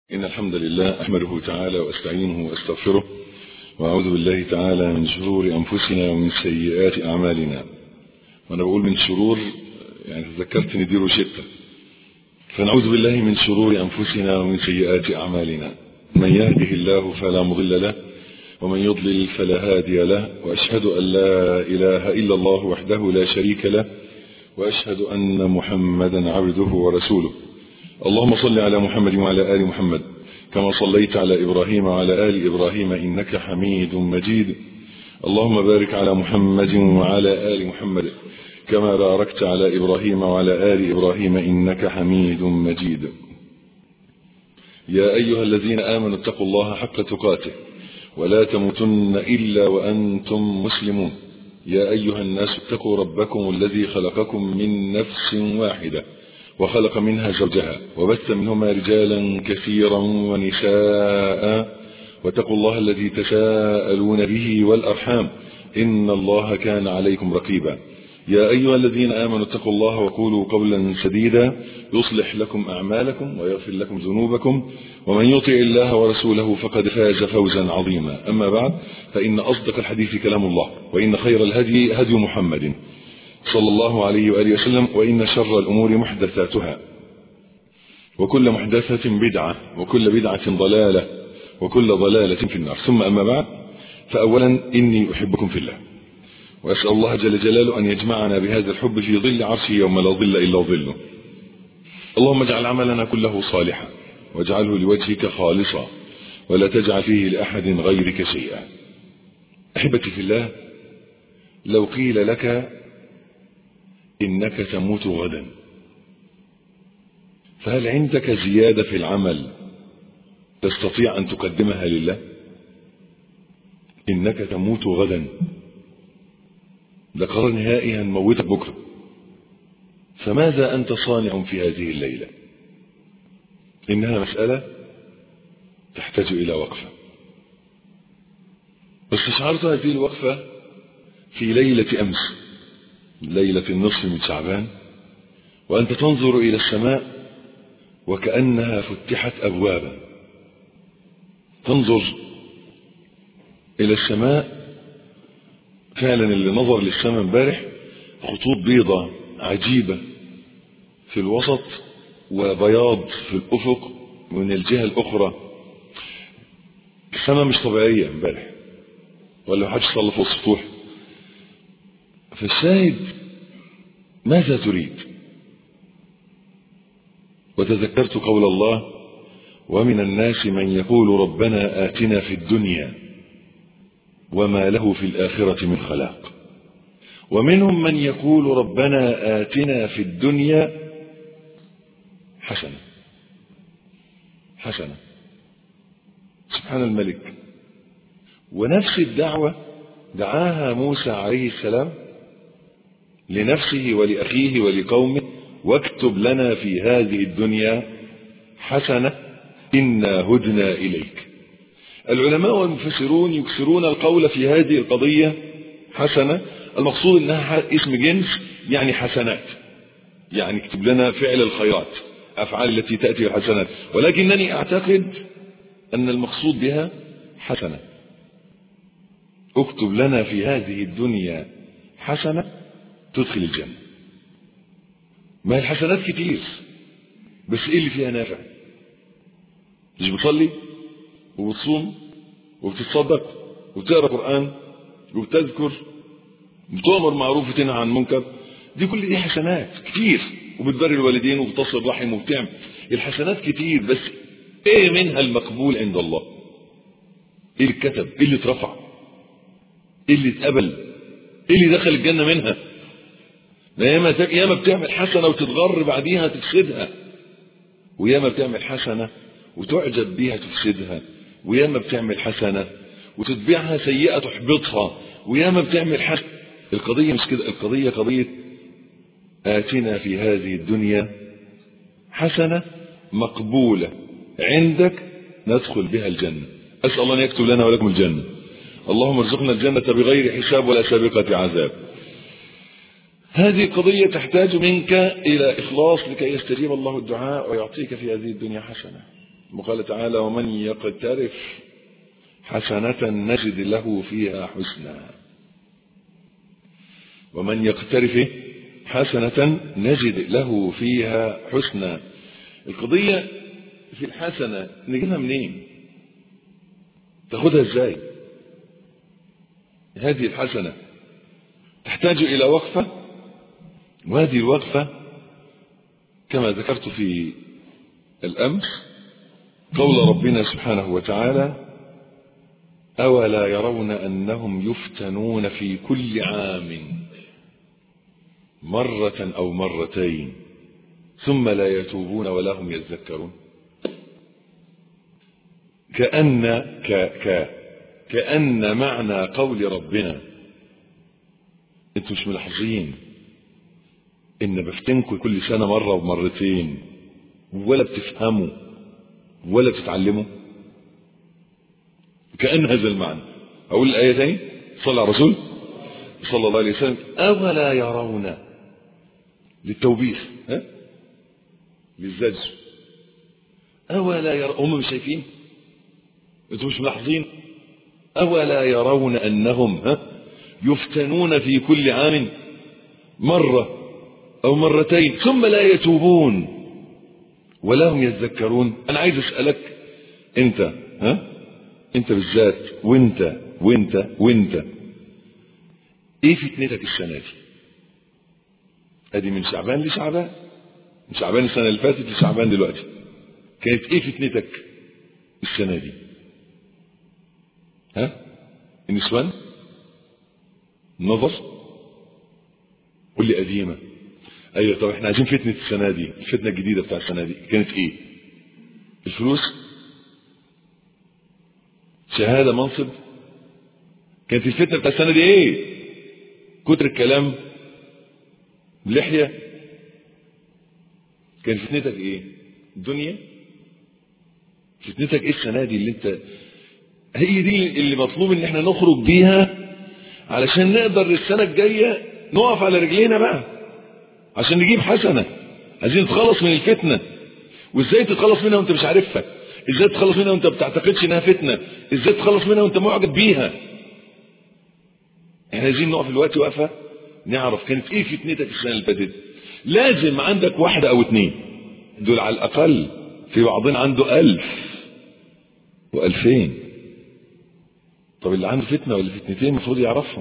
إن الحمد لله أحمده تعالى وأستعينه وأستغفره وأعوذ بالله تعالى من شرور أنفسنا ومن سيئات أعمالنا. وأنا بقول من شرور يعني تذكرت إن دي روشتة، فنعوذ بالله من شرور أنفسنا ومن سيئات أعمالنا. من يهده الله فلا مضل له ومن يضلل فلا هادي له، وأشهد أن لا إله إلا الله وحده لا شريك له، وأشهد أن محمدا عبده ورسوله. اللهم صل على محمد وعلى آل محمد كما صليت على إبراهيم وعلى آل إبراهيم إنك حميد مجيد. اللهم بارك على محمد وعلى آل محمد كما باركت على إبراهيم وعلى آل إبراهيم إنك حميد مجيد. يا أيها الذين آمنوا اتقوا الله حق تقاته ولا تموتن إلا وأنتم مسلمون. يا أيها الناس اتقوا ربكم الذي خلقكم من نفس واحدة وخلق منها زوجها وبث منهما رجالا كثيرا ونساء، واتقوا الله الذي تساءلون به والأرحام إن الله كان عليكم رقيبا. يا أيها الذين آمنوا اتقوا الله وقولوا قولا سديدا يصلح لكم أعمالكم ويغفر لكم ذنوبكم، ومن يطع الله ورسوله فقد فاز فوزا عظيما. أما بعد، فإن أصدق الحديث كلام الله، وإن خير الهدي هدي محمد صلى الله عليه وآله وسلم، وإن شر الأمور محدثاتها، وكل محدثة بدعة، وكل بدعة ضلالة، وكل ضلالة في النار. ثم أما بعد، فأولا إني أحبكم في الله، وأسأل الله جل جلاله أن يجمعنا بهذا الحب في ظل عرشه يوم لا ظل إلا ظله. اللهم اجعل عملنا كله صالحا واجعله لوجهك خالصا ولا تجعل فيه لأحد غيرك شيئا. أحبتي في الله، لو قيل لك إنك تموت غدا، فهل عندك زيادة في العمل تستطيع أن تقدمها لله؟ إنك تموت غدا، ده قرار نهائي، هنموتك بكرة، فماذا أنت صانع في هذه الليلة؟ إنها مسألة تحتاج إلى وقفة. واستشعرت هذه الوقفة في ليلة أمس، ليلة النصف من شعبان، وأنت تنظر إلى السماء وكأنها فتحت أبوابا. تنظر إلى السماء فعلا، اللي نظر للسماء امبارح خطوط بيضة عجيبة في الوسط وبياض في الأفق، ومن الجهة الأخرى السماء مش طبيعية امبارح، ولا محدش صلى فوق السطوح. فالشاهد، ماذا تريد؟ وتذكرت قول الله: ومن الناس من يقول ربنا آتنا في الدنيا وما له في الآخرة من خلاق. ومنهم من يقول ربنا آتنا في الدنيا حسنة. حسنة، سبحان الملك. ونفس الدعوة دعاها موسى عليه السلام لنفسه ولأخيه ولقومه: واكتب لنا في هذه الدنيا حسنة إنا هدنا إليك. العلماء والمفسرون يكثرون القول في هذه القضية حسنة، المقصود انها اسم جنس، يعني حسنات، يعني اكتب لنا فعل الخيرات، أفعال التي تأتي بالحسنات، ولكنني أعتقد أن المقصود بها حسنة. اكتب لنا في هذه الدنيا حسنة تدخل الجنة. ما الحسنات كتير، بس ايه اللي فيها نافع؟ مش بتصلي وبتصوم وبتتصدق وبتقرأ قرآن وبتذكر وبتؤمر معروف وتنهى عن منكر، دي كل دي حسنات كتير، وبتبر الوالدين وبتصل رحم وبتعمل الحسنات كتير، بس ايه منها المقبول عند الله؟ ايه اللي اتكتب؟ ايه اللي اترفع؟ ايه اللي اتقبل؟ ايه اللي دخل الجنة منها؟ ياما بتعمل حسنة وتتغر بعديها تفسدها، وياما بتعمل حسنة وتعجب بيها تفسدها، وياما بتعمل حسنة وتتبعها سيئة تحبطها، وياما بتعمل حسنة. القضية مش كده، القضية قضية آتنا في هذه الدنيا حسنة مقبولة عندك ندخل بها الجنة. أسأل الله أن يكتب لنا ولكم الجنة. اللهم ارزقنا الجنة بغير حساب ولا سابقة عذاب. هذه القضية تحتاج منك إلى إخلاص لكي يستجيب الله الدعاء ويعطيك في هذه الدنيا حسنة. وقال تعالى ومن يقترف حسنة نجد له فيها حسنا. ومن يقترف حسنة نجد له فيها حسنا. القضية في الحسنة نجيبها منين؟ تاخدها ازاي؟ هذه الحسنة تحتاج إلى وقفة، وهذه الوقفة كما ذكرت في الأمس قول ربنا سبحانه وتعالى أولا يرون أنهم يفتنون في كل عام مرة أو مرتين ثم لا يتوبون ولا هم يذكرون. كأن معنى قول ربنا انتوا مش ملاحظين ان بفتنكم كل سنة مرة ومرتين ولا بتفهموا ولا بتتعلموا؟ كأن هذا المعنى. اقول الآية تاني، صلى على الرسول صلى الله عليه وسلم. أولا يرون للتوبيخ، للزجر. أولا يرون، هم مش شايفين؟ انتوا مش ملاحظين؟ أولا يرون أنهم يفتنون في كل عام مرة أو مرتين ثم لا يتوبون ولا هم يذكرون. أنا عايز أسألك أنت، أنت بالذات، وأنت إيه فتنتك السنة دي؟ أدي من شعبان لشعبان، من شعبان السنة اللي فاتت لشعبان دلوقتي، كانت إيه فتنتك السنة دي؟ النسوان، النظر، قول لي قديمة. ايوه طب احنا عايزين فتنة السنة دي، الفتنة الجديدة بتاع السنة دي كانت ايه؟ الفلوس، شهادة، منصب. كانت الفتنة بتاع السنة دي ايه؟ كتر الكلام، لحية. كانت فتنتك ايه؟ الدنيا. فتنتك ايه السنة دي اللي انت، هي دي اللي مطلوب ان احنا نخرج بيها علشان نقدر السنة الجاية نقف على رجلينا بقى عشان نجيب حسنة. عايزين نتخلص من الفتنة. وازاي تتخلص منها وانت مش عارفها؟ ازاي تتخلص منها وانت بتعتقدش انها فتنة؟ ازاي تتخلص منها وانت معجب بيها؟ احنا عايزين نقف الوقت وقفة نعرف كانت ايه فتنتك السنة اللي فاتت. لازم عندك واحدة او اتنين، دول على الاقل. في بعضنا عنده 1000 و2000. طب اللي عنده فتنة ولا فتنتين المفروض يعرفهم،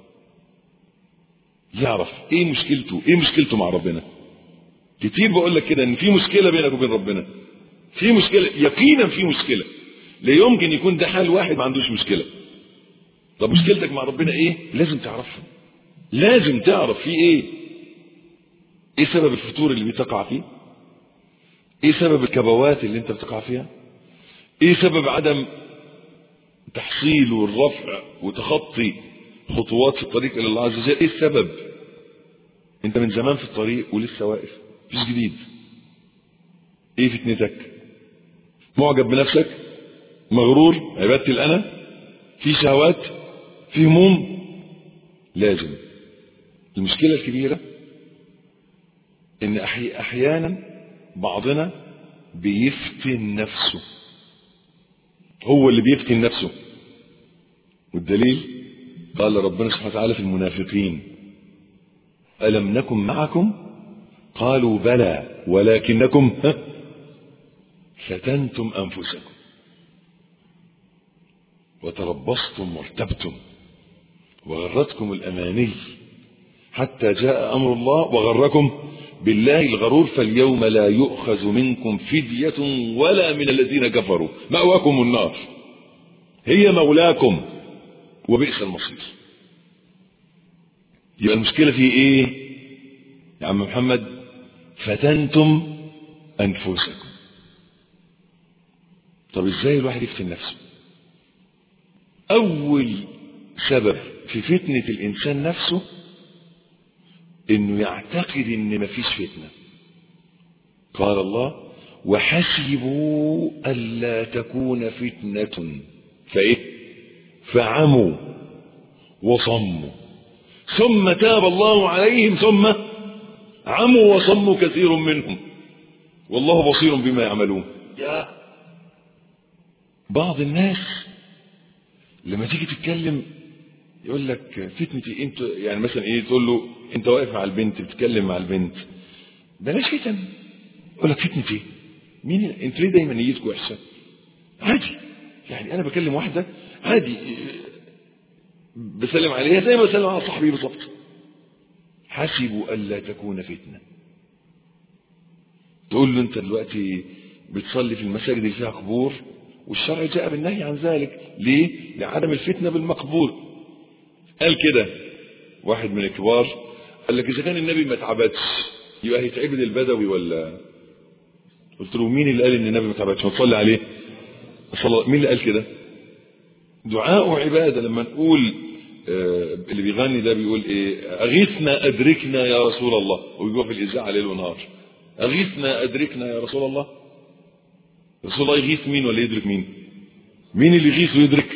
يعرف ايه مشكلته، ايه مشكلته مع ربنا. كتير بقول لك كده ان في مشكلة بينك وبين ربنا، في مشكلة يقينا، في مشكلة. لا يمكن يكون ده حال واحد ما عندوش مشكلة. طب مشكلتك مع ربنا ايه؟ لازم تعرفها، لازم تعرف في ايه. ايه سبب الفتور اللي بتقع فيه؟ ايه سبب الكبوات اللي انت بتقع فيها؟ ايه سبب عدم تحصيل والرفع وتخطي خطوات في الطريق الى الله عز وجل؟ ايه السبب؟ انت من زمان في الطريق ولسه واقف، مفيش جديد. ايه فتنتك؟ معجب بنفسك، مغرور، عبادة الأنا، في شهوات، في هموم. لازم. المشكلة الكبيرة ان احيانا بعضنا بيفتن نفسه، هو اللي بيفتن نفسه. والدليل قال ربنا سبحانه وتعالى في المنافقين ألم نكن معكم قالوا بلى ولكنكم فتنتم أنفسكم وتربصتم وارتبتم وغرتكم الأماني حتى جاء أمر الله وغركم بالله الغرور فاليوم لا يؤخذ منكم فدية ولا من الذين كفروا مأواكم النار هي مولاكم وبئس المصير. يبقى المشكلة في ايه يا عم محمد؟ فتنتم أنفسكم. طب ازاي الواحد يفتن نفسه؟ أول سبب في فتنة الإنسان نفسه إنه يعتقد إن مفيش فتنة. قال الله وحسبوا ألا تكون فتنة فعموا وصموا ثم تاب الله عليهم ثم عموا وصموا كثير منهم والله بصير بما يعملون. بعض الناس لما تيجي تتكلم يقول لك فتنتي انت، يعني مثلا ايه، تقول له انت واقف مع البنت بتتكلم مع البنت، بلاش فتن. يقول لك فتنتي مين؟ انت ليه دايما نيتك وحشه؟ عادي، يعني انا بكلم واحده عادي بسلم عليها زي ما بسلم على صاحبي بالظبط. حسبوا الا تكون فتنه. تقول له انت دلوقتي بتصلي في المساجد اللي فيها قبور، والشرع جاء بالنهي عن ذلك، ليه؟ لعدم الفتنه بالمقبور. قال كده واحد من الكبار، قال لك اذا كان النبي ما اتعبدش يبقى هيتعبد البدوي ولا؟ قلت له مين اللي قال ان النبي ما اتعبدش؟ ما تصلي عليه. مين اللي قال كده؟ دعاء وعباده. لما نقول اللي بيغني ده بيقول ايه؟ اغيثنا ادركنا يا رسول الله، ويجوا في الاذاعه ليل ونهار اغيثنا ادركنا يا رسول الله. رسول الله يغيث مين ولا يدرك مين؟ مين اللي يغيث ويدرك؟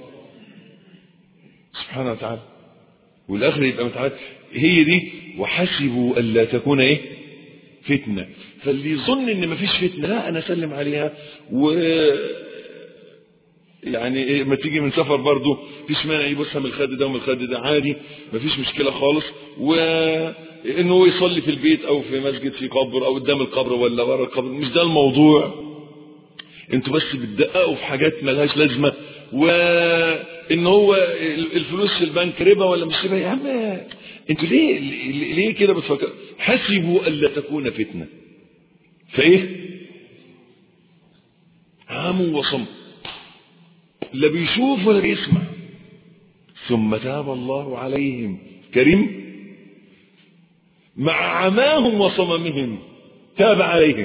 سبحانه وتعالى. والاخر يبقى متعاد. هي دي وحسبوا الا تكون ايه؟ فتنه. فاللي يظن ان مفيش فتنه، لا انا اسلم عليها، و يعني إيه، ما تيجي من سفر برضه مفيش مانع يبصها من الخد ده ومن الخد ده عادي، مفيش مشكله خالص. وانه يصلي في البيت او في مسجد في قبر او قدام القبر ولا ورا القبر، مش ده الموضوع. انتوا بس بتدققوا في حاجات ملهاش لازمه، وان هو الفلوس في البنك ربا ولا مش ربا. يا عم انتوا ليه كده بتفكروا؟ حسبوا الا تكون فتنه. فايه؟ عموا وصموا، لا بيشوف ولا بيسمع. ثم تاب الله عليهم. كريم. مع عماهم وصممهم تاب عليهم.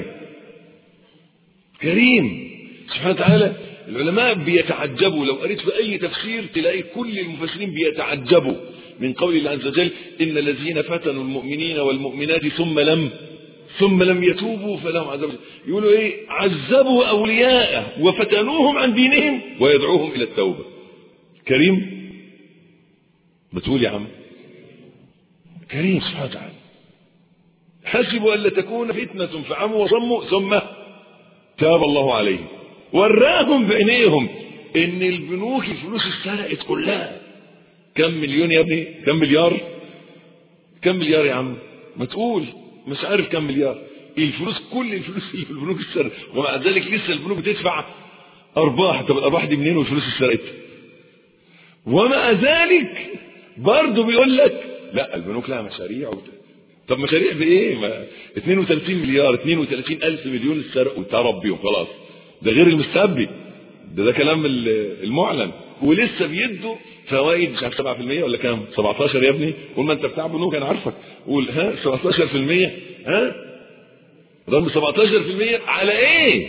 كريم سبحانه وتعالى. العلماء بيتعجبوا، لو قريت في اي تفسير تلاقي كل المفسرين بيتعجبوا من قول الله عز وجل ان الذين فتنوا المؤمنين والمؤمنات ثم لم يتوبوا فلهم عذاب. يقولوا ايه؟ عذبوا اولياءه وفتنوهم عن دينهم ويدعوهم الى التوبه. كريم. بتقول يا عم كريم سبحانه وتعالى. حسبوا الا تكون فتنه فعموا وصموا ثم تاب الله عليهم. وراهم بعينيهم ان البنوك الفلوس اتسرقت كلها. كم مليون يا ابني؟ كم مليار؟ كم مليار يا عم؟ ما تقول مش عارف كم مليار. الفلوس كل الفلوس اللي في البنوك اتسرقت، ومع ذلك لسه البنوك بتدفع ارباح. طب الارباح دي منين والفلوس اتسرقت؟ ومع ذلك برضه بيقول لك لا البنوك لها مشاريع طب مشاريع بايه؟ 32 مليار 32 الف مليون اتسرقوا وتربيهم خلاص. ده غير المستخبي، ده كلام المعلن. ولسه بيدوا فوائد مش عارف 7% ولا كام؟ 17 يا ابني. قول ما انت بتاع بنوك انا عارفك. قول ها 17%. ها رغم 17% على ايه؟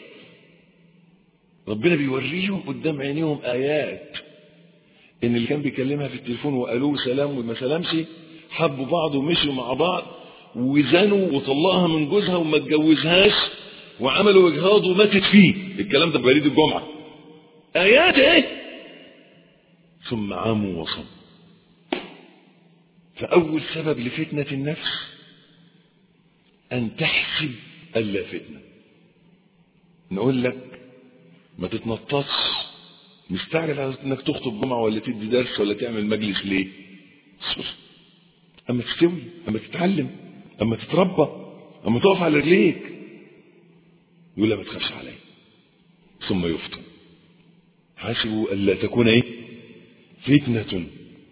ربنا بيوريهم قدام عينيهم ايات ان اللي كان بيكلمها في التليفون وقالوا سلام وما سلامش حبوا بعض ومشوا مع بعض وزنوا وطلقها من جوزها وما اتجوزهاش وعملوا اجهاض وماتت فيه. الكلام ده ببريد الجمعه. ايات ايه؟ ثم عموا وصموا. فاول سبب لفتنه النفس ان تحسب الا فتنه. نقول لك ما تتنططش مستعجل على انك تخطب جمعه ولا تدي درس ولا تعمل مجلس. ليه؟ اصبر اما تستوي، اما تتعلم، اما تتربى، اما تقف على رجليك. يقول لا ما تخافش علي. ثم يفتن. حاسبوا الا تكون ايه؟ فتنه.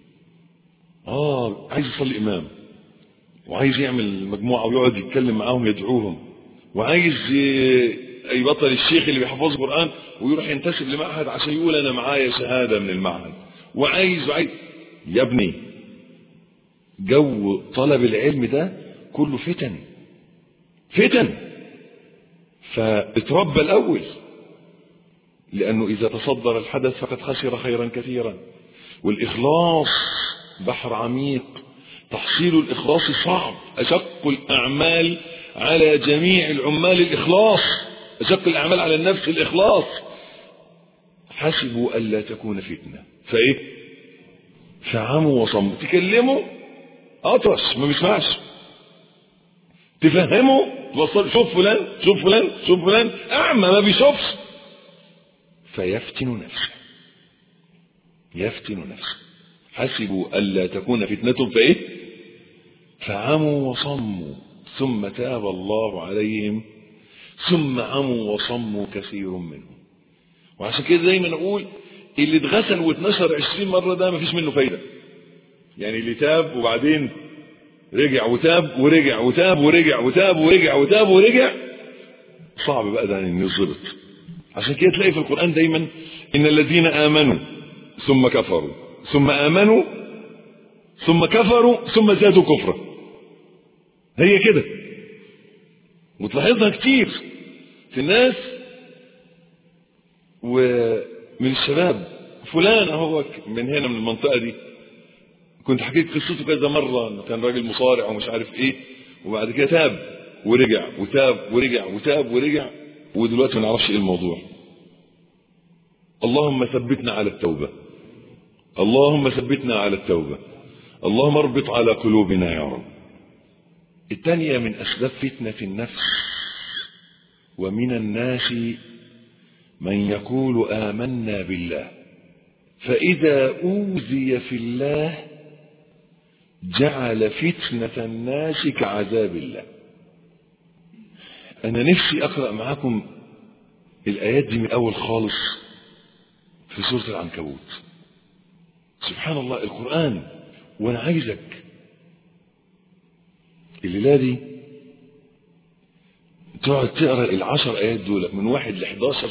عايز يصلي امام وعايز يعمل مجموعه ويقعد يتكلم معاهم يدعوهم، وعايز يبطل الشيخ اللي بيحفظ القرآن ويروح ينتسب لمعهد عشان يقول انا معايا شهاده من المعهد، وعايز يا ابني جو طلب العلم ده كله فتن. فاتربى الاول، لانه اذا تصدر الحدث فقد خسر خيرا كثيرا. والاخلاص بحر عميق، تحصيل الاخلاص صعب. اشق الاعمال على جميع العمال الاخلاص، اشق الاعمال على النفس الاخلاص. حسبوا الا تكون فتنه فايه؟ فعموا وصموا. تكلموا اطرش ما بيسمعش، تفهموا توصل شوف فلان اعمى ما بيشوفش. فيفتن نفسه. يفتن نفسه. حسبوا ألا تكون فتنة فإيه؟ فعموا وصموا ثم تاب الله عليهم ثم عموا وصموا كثير منهم. وعشان كده دايما نقول اللي اتغسل واتنشر 20 مرة ده مفيش منه فايدة. يعني اللي تاب وبعدين رجع وتاب ورجع وتاب ورجع وتاب ورجع وتاب ورجع، صعب بقى ده ان يظبط. عشان كده تلاقي في القرآن دايما ان الذين آمنوا ثم كفروا ثم آمنوا ثم كفروا ثم زادوا كفرا. هي كده، وتلاحظها كتير في الناس. ومن الشباب فلان اهو من هنا من المنطقة دي، كنت حكيت قصته كذا مرة، كان راجل مصارع ومش عارف ايه، وبعد كده تاب ورجع وتاب ورجع وتاب ورجع، ودلوقتي ما نعرفش ايه الموضوع. اللهم ثبتنا على التوبة، اللهم ثبتنا على التوبة، اللهم اربط على قلوبنا يا رب. الثانية من أسباب فتنة النفس: ومن الناس من يقول آمنا بالله فإذا أوذي في الله جعل فتنة الناس كعذاب الله. أنا نفسي أقرأ معاكم الآيات دي من أول خالص في سورة العنكبوت. سبحان الله القرآن. وأنا عايزك الليلة دي تقعد تقرأ 10 آيات دول من 1 ل 11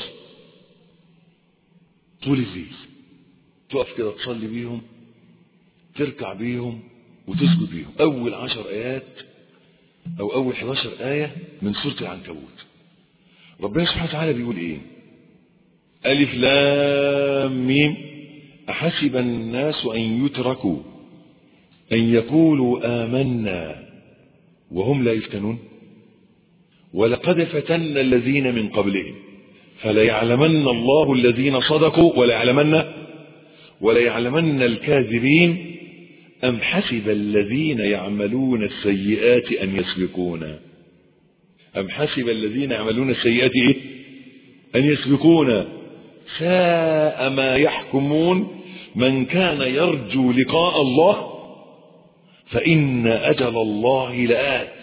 طول الليل، تقف كده تصلي بيهم، تركع بيهم وتسجد بيهم. أول 10 آيات أو أول 11 آية من سورة العنكبوت. ربنا سبحانه وتعالى بيقول إيه؟ ألف لام ميم أحسب الناس أن يتركوا أن يقولوا آمنا وهم لا يفتنون ولقد فتنا الذين من قبلهم فليعلمن الله الذين صدقوا وليعلمن الكاذبين أم حسب الذين يعملون السيئات أن يسبقونا. أم حسب الذين يعملون السيئات إيه؟ أن يسبقونا ساء ما يحكمون. من كان يرجو لقاء الله فإن أجل الله لآت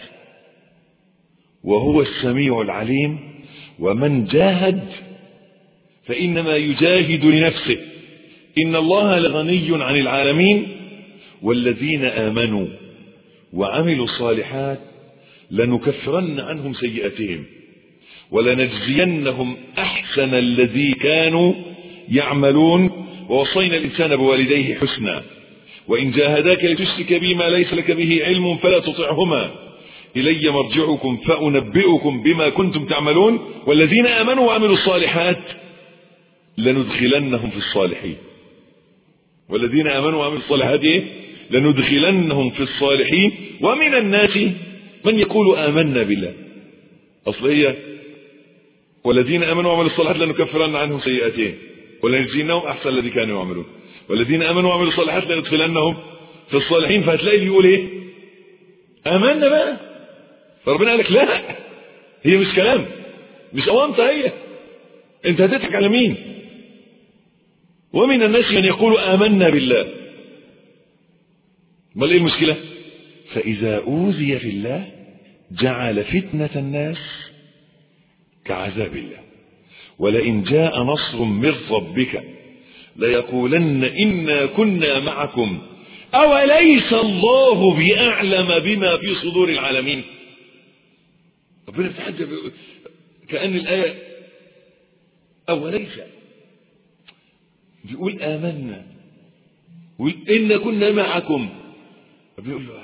وهو السميع العليم ومن جاهد فإنما يجاهد لنفسه إن الله لغني عن العالمين والذين آمنوا وعملوا الصالحات لنكفرن عنهم سيئاتهم ولنجزينهم أحسن الذي كانوا يعملون ووصينا الإنسان بوالديه حسنا وإن جاهداك لتشرك بي ما ليس لك به علم فلا تطعهما إلي مرجعكم فأنبئكم بما كنتم تعملون والذين آمنوا وعملوا الصالحات لندخلنهم في الصالحين. والذين آمنوا وعملوا الصالحات إيه؟ لندخلنهم في الصالحين. ومن الناس من يقول آمنا بالله. أصل هي والذين آمنوا وعملوا الصالحات لنكفرن عنهم سيئاتهم ولنجزينهم أحسن الذي كانوا يعملون والذين آمنوا وعملوا الصالحات لندخلنهم في الصالحين. فهتلاقي اللي يقول إيه؟ آمنا بقى. فربنا قال لك لا، هي مش كلام، مش أوانطة، هي أنت هتضحك على مين؟ ومن الناس من يقول آمنا بالله. ما إيه المشكلة؟ فإذا أوذي في الله جعل فتنة الناس كعذاب الله ولئن جاء نصر من ربك ليقولن إنا كنا معكم أوليس الله بأعلم بما في صدور العالمين. ربنا بتحدث كأن الآية أوليس بيقول آمنا ويقول إنا كنا معكم، بيقول له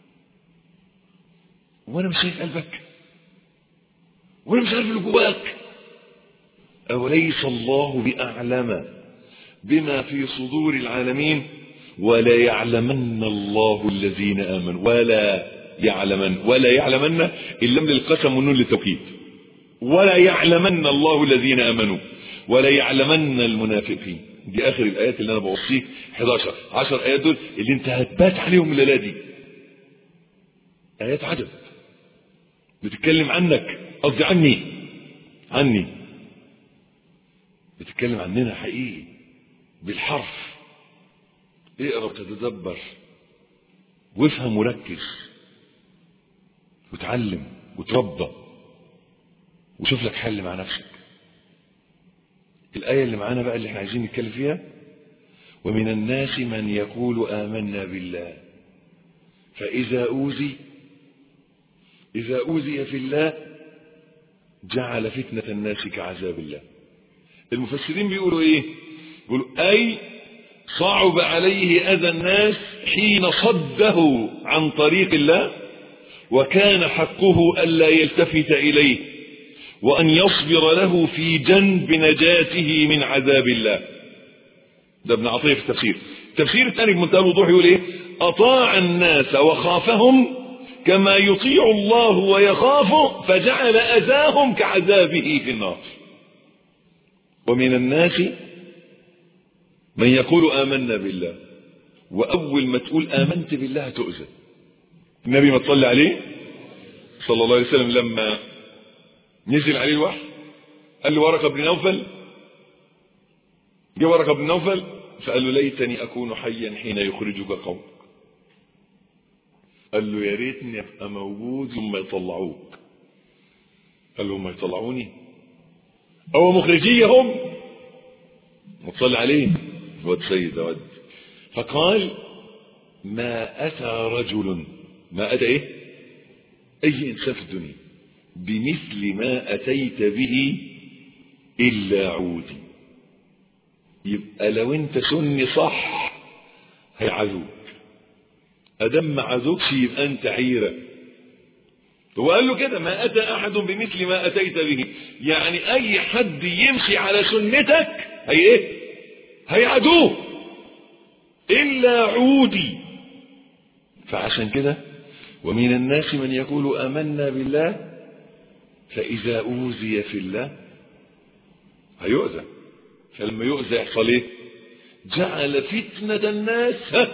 وانا مش شايف قلبك وانا مش عارف اللي جواك. أوليس الله بأعلم بما في صدور العالمين ولا يعلمن الله الذين آمنوا. ولا يعلمن اللام للقسم والنون للتوكيد. ولا يعلمن الله الذين آمنوا ولا يعلمن المنافقين. دي آخر الآيات اللي أنا بوصيك 10 آيات دول اللي أنت هتبات عليهم الليلة دي. آيات عجب بتتكلم عنك، قصدي عني. بتتكلم عننا حقيقي بالحرف. اقرأ وتتدبر وافهم وركز وتعلم وتربى وشوف لك حل مع نفسك. الآية اللي معانا بقى اللي احنا عايزين نتكلم فيها: ومن الناس من يقول آمنا بالله فإذا أوذي في الله جعل فتنة الناس كعذاب الله. المفسرين بيقولوا ايه؟ بيقولوا أي صعب عليه أذى الناس حين صده عن طريق الله، وكان حقه ألا يلتفت إليه وأن يصبر له في جنب نجاته من عذاب الله. ده ابن عطية في التفسير. التفسير الثاني بمنتهى الوضوح يقول ايه؟ أطاع الناس وخافهم كما يطيع الله ويخافه فجعل أذاهم كعذابه في النار. ومن الناس من يقول آمنا بالله، وأول ما تقول آمنت بالله تؤذى. النبي ما تصلي عليه صلى الله عليه وسلم لما نزل عليه الوحي قال له ورقة بن نوفل، جاء ورقة بن نوفل فقال له ليتني أكون حيا حين يخرجك قومك. قال له يا ريتني أبقى موجود ثم يطلعوك. قال له هم يطلعوني أو مخرجيهم؟ وتصلي عليه هو سيد ود. فقال ما أتى رجل، ما أتى إيه؟ أي إنسان في الدنيا بمثل ما أتيت به إلا عودي. يبقى لو أنت سني صح هيعذوك، أدم ما عذوكش يبقى أنت عيرة. هو قال له كده ما أتى أحد بمثل ما أتيت به، يعني أي حد يمشي على سنتك هيعدوه إلا عودي. فعشان كده ومن الناس من يقول آمنا بالله فإذا أوذي في الله هيؤذى. فلما يؤذى يحصل ايه؟ جعل فتنة الناس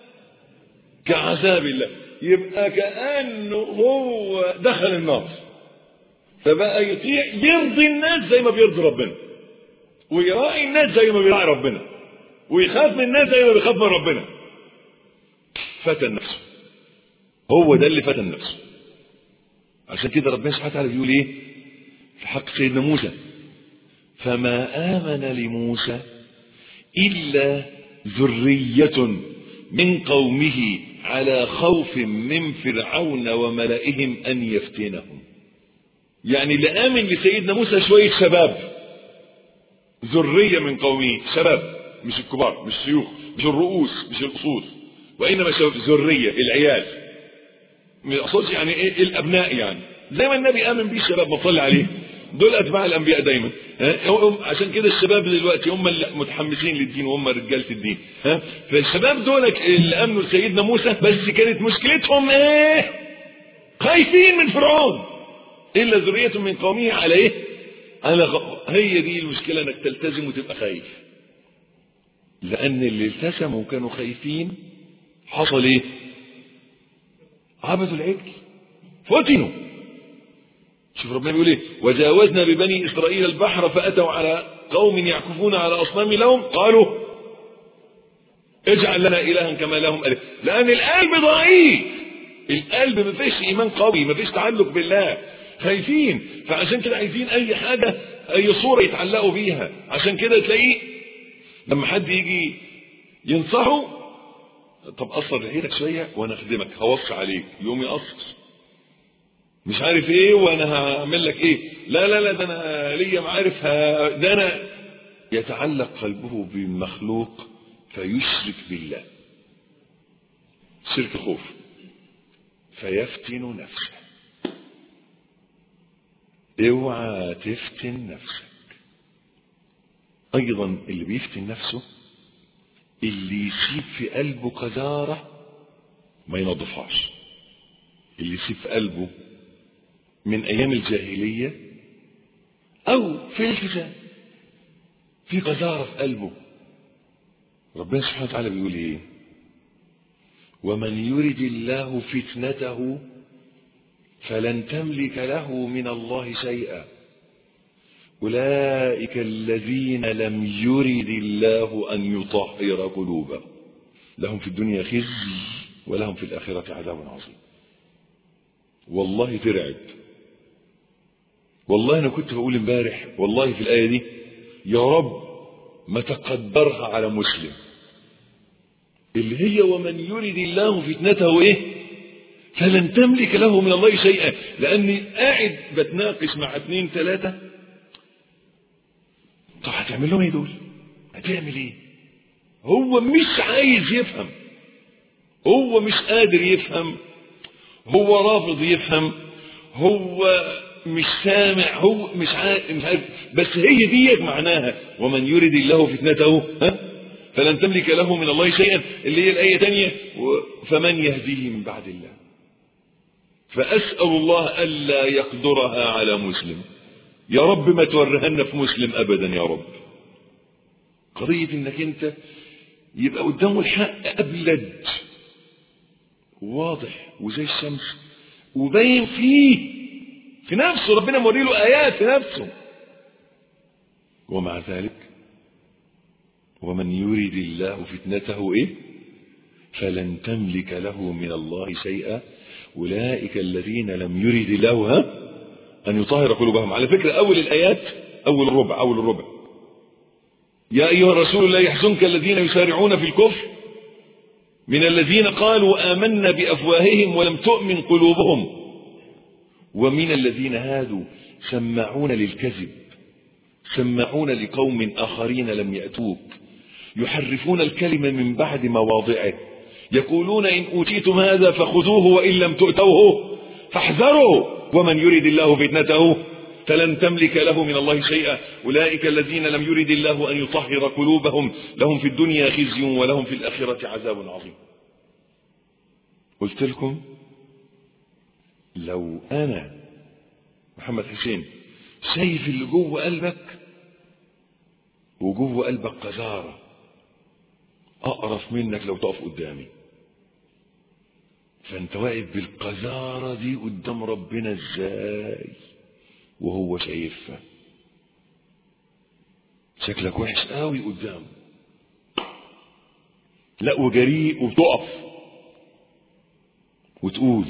كعذاب الله. يبقى كأنه هو دخل النار فبقى يرضي الناس زي ما بيرضي ربنا، ويراعي الناس زي ما بيراعي ربنا، ويخاف من الناس زي ما بيخاف من ربنا. فتن نفسه، هو ده اللي فتن نفسه. عشان كده ربنا سبحانه وتعالى بيقول ايه في حق سيدنا موسى؟ فما آمن لموسى إلا ذرية من قومه على خوف من فرعون وملئهم أن يفتنهم. يعني اللي آمن لسيدنا موسى شوية شباب، ذرية من قومه، شباب مش الكبار، مش الشيوخ، مش الرؤوس، مش الأصول، وإنما شباب، ذرية، العيال. ما يقصدش يعني ايه الأبناء، يعني زي ما النبي آمن بيه الشباب ما صلى عليه، دول أتباع الأنبياء دايما. عشان كده الشباب دلوقتي هم اللي متحمسين للدين وهم رجالة الدين. فالشباب دول اللي آمنوا لسيدنا موسى، بس كانت مشكلتهم ايه؟ خايفين من فرعون. إلا ذرية من قومه على ايه؟ هي دي المشكلة، انك تلتزم وتبقى خايف. لأن اللي التزموا وكانوا خايفين حصل ايه؟ عبدوا العجل فتنوا. شوف ربنا بيقول ايه؟ وجاوزنا ببني إسرائيل البحر فأتوا على قوم يعكفون على أصنام لهم قالوا اجعل لنا إلها كما لهم إله. لأن القلب ضعيف، القلب ما فيش إيمان قوي، ما فيش تعلق بالله، خايفين. فعشان كده عايزين أي حاجة، أي صورة يتعلقوا بيها. عشان كده تلاقيه لما حد يجي ينصحه، طب قصر رحيلك شوية وانا اخدمك، هوصي عليك، يوم يقصر مش عارف ايه وانا هعمل لك ايه، لا لا لا ده انا ليا معارف، ده انا. يتعلق قلبه بالمخلوق فيشرك بالله شرك خوف فيفتن نفسه. اوعى تفتن نفسك. ايضا اللي بيفتن نفسه اللي يسيب في قلبه قذارة ما ينظفهاش، اللي يسيب في قلبه من ايام الجاهلية او في الكتاب في قذارة في قلبه. ربنا سبحانه وتعالى بيقول ايه؟ ومن يرد الله فتنته فلن تملك له من الله شيئا أولئك الذين لم يرد الله أن يطهر قلوبهم لهم في الدنيا خزي ولهم في الآخرة عذاب عظيم. والله ترعب. والله أنا كنت بقول امبارح والله في الآية دي يا رب ما تقدرها على مسلم، اللي هي ومن يرد الله فتنته ايه فلن تملك له من الله شيئا. لاني قاعد بتناقش مع 2 3. طب هتعمل لهم ايه دول؟ هتعمل ايه؟ هو مش عايز يفهم، هو مش قادر يفهم، هو رافض يفهم، هو مش سامع، هو مش عارف. بس هي دي معناها ومن يرد الله فتنته فلن تملك له من الله شيئا، اللي هي الآية الثانية فمن يهديه من بعد الله. فأسأل الله ألا يقدرها على مسلم. يا رب ما تورهن في مسلم أبدا يا رب. قضية انك انت يبقى قدامه الحق أبلد واضح وزي الشمس وباين فيه في نفسه، ربنا موري له آيات في نفسه، ومع ذلك ومن يريد الله فتنته ايه فلن تملك له من الله شيئا أولئك الذين لم يرد الله أن يطهر قلوبهم. على فكرة أول الآيات أول الربع يا أيها الرسول لا يحزنك الذين يسارعون في الكفر من الذين قالوا آمنا بأفواههم ولم تؤمن قلوبهم ومن الذين هادوا سماعون للكذب سماعون لقوم آخرين لم يأتوك يحرفون الكلمة من بعد مواضعه يقولون إن أوتيتم هذا فخذوه وإن لم تؤتوه فاحذروا ومن يرد الله فتنته فلن تملك له من الله شيئا أولئك الذين لم يرد الله أن يطهر قلوبهم لهم في الدنيا خزي ولهم في الآخرة عذاب عظيم. قلت لكم لو أنا محمد حسين شايف اللي جوه قلبك وجوه قلبك قذارة أقرف منك لو تقف قدامي، فأنت واقف بالقذارة دي قدام ربنا ازاي وهو شايفها؟ شكلك وحش قوي قدامه. لا وجريء وتقف وتقول.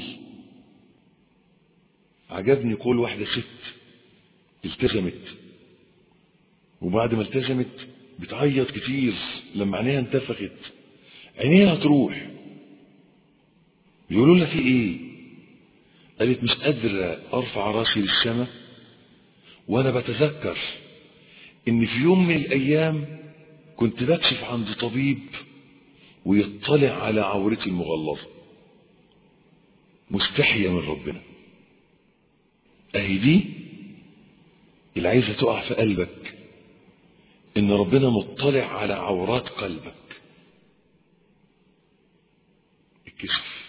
عجبني قول واحدة ست التزمت وبعد ما التزمت بتعيط كتير لما عينيها انتفخت، عينيها هتروح. يقولوا لها في ايه؟ قالت مش قادرة ارفع راسي للسماء وانا بتذكر ان في يوم من الايام كنت بكشف عند طبيب ويطلع على عورتي المغلظة، مستحية من ربنا. اهي دي اللي عايزة تقع في قلبك، ان ربنا مطلع على عورات قلبك. الكشف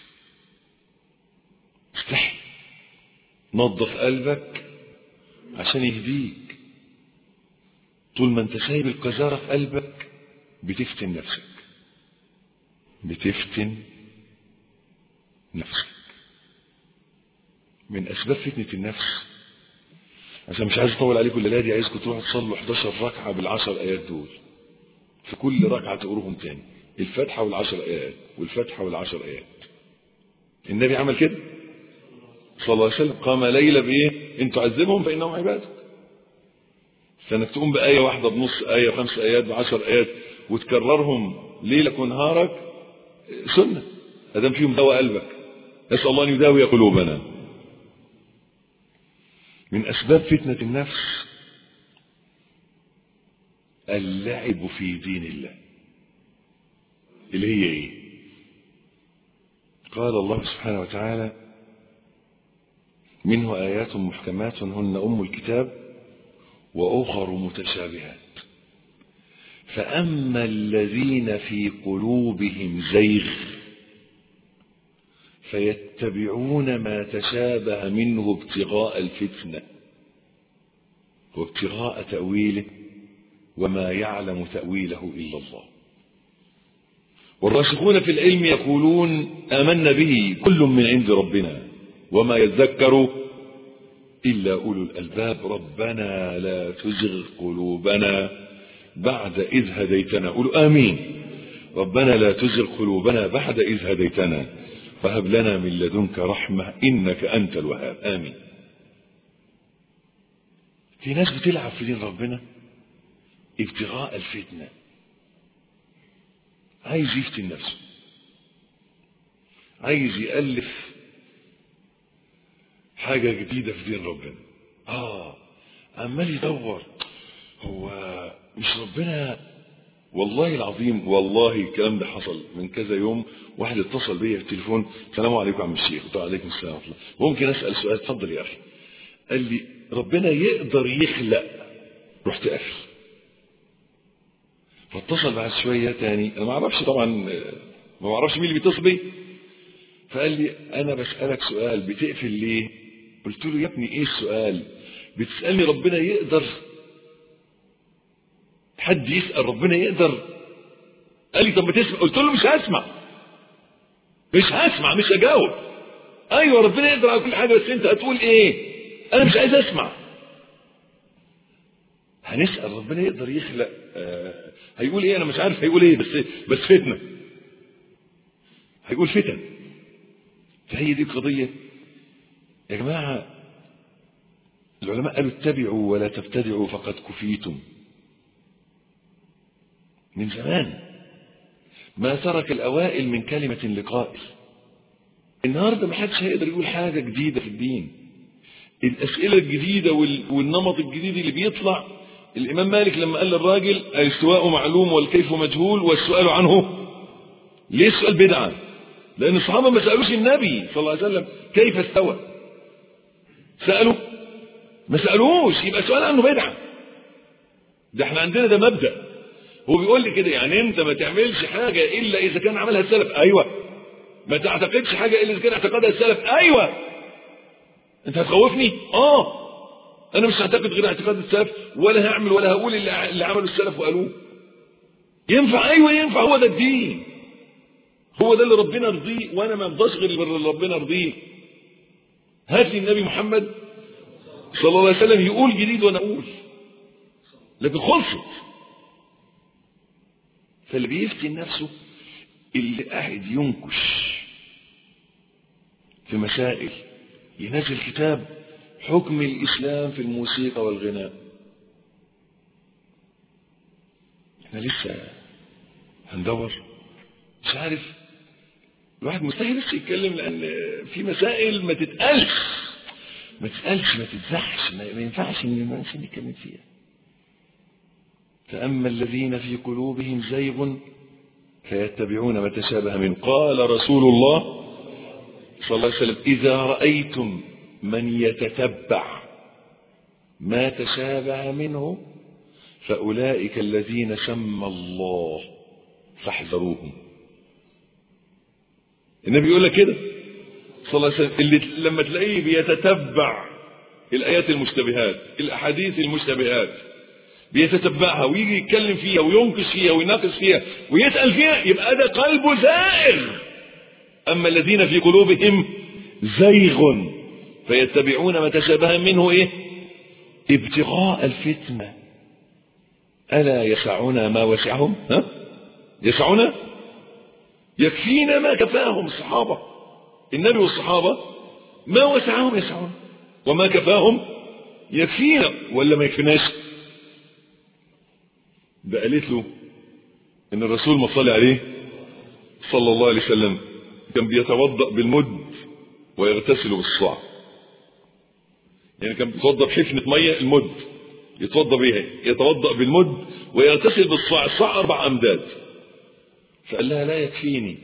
استحي، نظف قلبك عشان يهديك. طول ما انت سايب القذارة في قلبك بتفتن نفسك. من اسباب فتنة النفس، عشان مش عايز اطول عليكم الليله دي، عايزكم تروحوا تصلوا 11 ركعه بال10 ايات دول، في كل ركعه تقروهم تاني، الفاتحه وال10 ايات والفاتحه وال10 ايات. النبي عمل كده صلى الله عليه وسلم، قام ليلة بايه؟ ان تعذبهم فانهم عبادك. فانك تقوم بايه واحده بنص ايه 5 ايات ب10 ايات وتكررهم ليلك ونهارك سنه، ادام فيهم دواء قلبك. نسال الله ان يداوي قلوبنا. من أسباب فتنة النفس اللعب في دين الله، اللي هي ايه؟ قال الله سبحانه وتعالى منه آيات محكمات هن أم الكتاب وأخر متشابهات فأما الذين في قلوبهم زيغ فيتبعون ما تشابه منه ابتغاء الفتنة وابتغاء تأويله وما يعلم تأويله إلا الله. والراسخون في العلم يقولون آمنا به كل من عند ربنا وما يذكر إلا أولو الألباب ربنا لا تزغ قلوبنا بعد إذ هديتنا. قولوا آمين. ربنا لا تزغ قلوبنا بعد إذ هديتنا وهب لنا من لدنك رحمة إنك أنت الوهاب. آمين. في ناس بتلعب في دين ربنا ابتغاء الفتنة، عايز يفتن نفسه، عايز يألف حاجة جديدة في دين ربنا. عمال يدور، هو مش ربنا؟ والله العظيم، والله الكلام ده حصل من كذا يوم. واحد اتصل بيا في التليفون، السلام عليكم يا عم الشيخ. قلت له عليكم السلام ورحمة الله، ممكن اسال سؤال؟ اتفضل يا اخي. قال لي ربنا يقدر يخلق. رحت قافل. فاتصل بعد شويه تاني، انا ما اعرفش طبعا، ما اعرفش مين اللي بيتصل بيا. فقال لي انا بسالك سؤال، بتقفل ليه؟ قلت له يا ابني ايه السؤال؟ بتسالني ربنا يقدر؟ حد يسال ربنا يقدر؟ قال لي طب ما تسمع. قلت له مش هسمع، مش هجاوب. ايوه ربنا يقدر على كل حاجه، بس انت هتقول ايه؟ انا مش عايز اسمع. هنسال ربنا يقدر يخلق، هيقول ايه؟ انا مش عارف هيقول ايه، بس فتنه، هيقول فتن. فهي دي القضيه يا جماعه. العلماء قالوا اتبعوا ولا تبتدعوا فقد كفيتم. من زمان ما ترك الأوائل من كلمة لقائل. النهاردة ما حدش هيقدر يقول حاجة جديدة في الدين. الأسئلة الجديدة والنمط الجديد اللي بيطلع. الإمام مالك لما قال للراجل السواء معلوم والكيف مجهول والسؤال عنه، ليه السؤال بدعة؟ لأن الصحابة ما سألوش النبي صلى الله عليه وسلم كيف استوى، سألوا؟ ما سألوش، يبقى السؤال عنه بدعة. ده احنا عندنا ده مبدأ. هو بيقول لي كده، يعني انت ما تعملش حاجة الا اذا كان عملها السلف. ايوه. ما تعتقدش حاجة الا اذا كان اعتقادها السلف. ايوه. انت هتخوفني؟ انا مش هعتقد غير اعتقاد السلف، ولا هعمل ولا هقول اللي عملوا السلف وقالوه. ينفع؟ ايوه ينفع. هو ده الدين، هو ده اللي ربنا يرضيه، وانا ما ارضاش غير اللي ربنا يرضيه. هات لي النبي محمد صلى الله عليه وسلم يقول جديد وانا اقول، لكن خلصت. فاللي بيفتن نفسه اللي قاعد ينكش في مسائل. ينزل كتاب حكم الإسلام في الموسيقى والغناء. احنا لسه هندور، مش عارف. الواحد مستحيل لسه يتكلم، لأن في مسائل ما تتقالش ما تتزحش، ما ينفعش ان الناس نتكلم فيها. فأما الذين في قلوبهم زيغ فيتبعون ما تشابه منه. قال رسول الله صلى الله عليه وسلم إذا رأيتم من يتتبع ما تشابه منه فأولئك الذين سمى الله فاحذروهم. النبي يقول لك كده صلى الله عليه وسلم، اللي لما تلاقيه بيتتبع الآيات المشتبهات، الأحاديث المشتبهات، بيتتبعها ويجي يتكلم فيها وينقش فيها ويناقش فيها ويسأل فيها، يبقى ده قلبه زائغ. أما الذين في قلوبهم زيغ فيتبعون ما تشابه منه ايه؟ ابتغاء الفتنة. ألا يسعنا ما وسعهم؟ يسعنا؟ يكفينا ما كفاهم الصحابة. النبي والصحابة ما وسعهم يسعون، وما كفاهم يكفينا، ولا ما يكفيناش؟ ده قالت له ان الرسول ما صلى عليه صلى الله عليه وسلم كان بيتوضأ بالمد ويغتسل بالصاع. يعني كان بيتوضأ بحفنة مية، المد يتوضأ بيها، يتوضأ بالمد ويغتسل بالصاع. الصاع 4 أمداد. فقال لها لا يكفيني.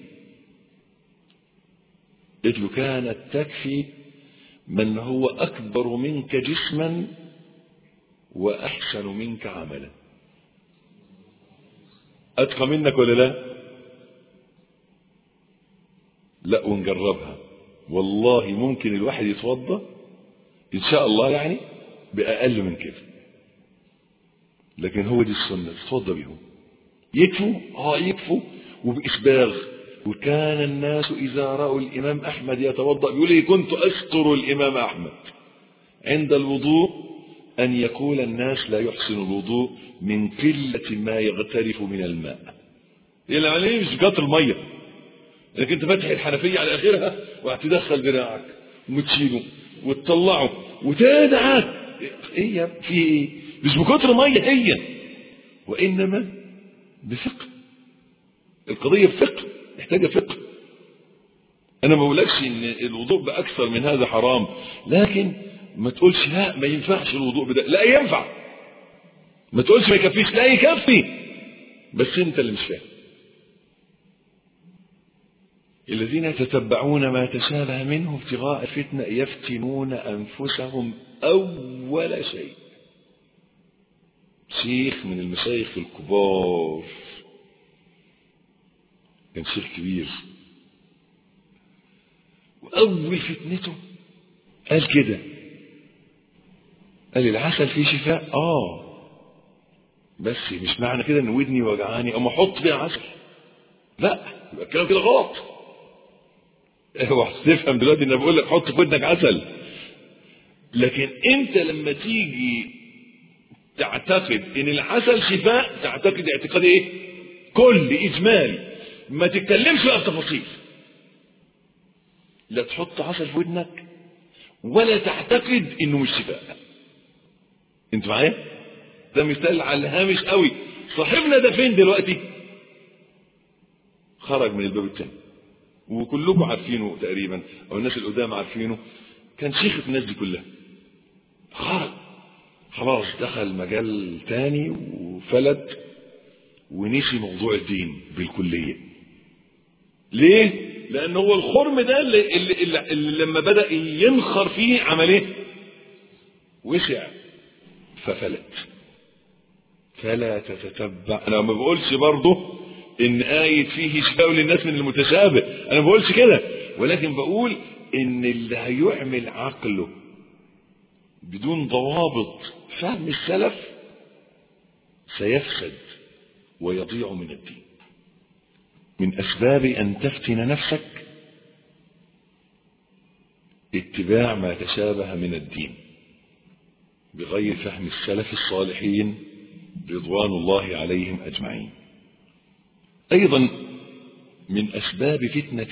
قلت له كانت تكفي من هو أكبر منك جسما وأحسن منك عملا. أتقى منك ولا لا؟ لا. ونجربها والله. ممكن الواحد يتوضى إن شاء الله يعني بأقل من كده، لكن هو دي السنة، تتوضى بيهم. يكفوا يكفوا وبإسباغ. وكان الناس إذا رأوا الإمام أحمد يتوضأ، بيقول لي كنت أستر الإمام أحمد. عند الوضوء أن يقول الناس لا يحسن الوضوء من قلة ما يغترف من الماء. يعني مش قطر المية، لكن انت فاتح الحنفية على آخرها وهتدخل دراعك وتشيله وتطلعه وتدعك. ايه في ايه؟ مش بكتر مية هي، وإنما بفقه. القضية بفقه، محتاجة فقه. أنا ما بقولكش إن الوضوء بأكثر من هذا حرام، لكن ما تقولش لا ما ينفعش الوضوء بده، لا ينفع. ما تقولش ما يكفيش، لا يكفي، بس أنت اللي مش فاهم. الذين يتتبعون ما تشابه منه ابتغاء الفتنة يفتنون أنفسهم أول شيء. شيخ من المشايخ الكبار، كان شيخ كبير، وأول فتنته قال كده، قال العسل فيه شفاء بس مش معنى كده ان ودني وجعاني اما احط فيها عسل، لا، يبقى الكلام كده غلط. اوعى تفهم دلوقتي ان انا بقول لك حط في ودنك عسل، لكن انت لما تيجي تعتقد ان العسل شفاء تعتقد اعتقاد ايه؟ كل اجمالي، ما تتكلمش بقى بتفاصيل. لا تحط عسل في ودنك ولا تعتقد انه مش شفاء. انت معايا؟ ده مثال على الهامش قوي. صاحبنا ده فين دلوقتي؟ خرج من الباب الثاني، وكلكم عارفينه تقريبا، او الناس القدام عارفينه. كان شيخ الناس دي كلها، خرج خلاص، دخل مجال تاني وفلت ونسي موضوع الدين بالكلية. ليه؟ لأن هو الخرم ده اللي لما بدأ ينخر فيه عمل ايه؟ وسع ففلت. فلا تتتبع. أنا ما بقولش برضه إن آية فيه شفاء للناس من المتشابه، أنا ما بقولش كده، ولكن بقول إن اللي هيعمل عقله بدون ضوابط فهم السلف سيفسد ويضيع من الدين. من أسباب أن تفتن نفسك اتباع ما تشابه من الدين بغير فهم السلف الصالحين رضوان الله عليهم أجمعين. أيضا من أسباب فتنة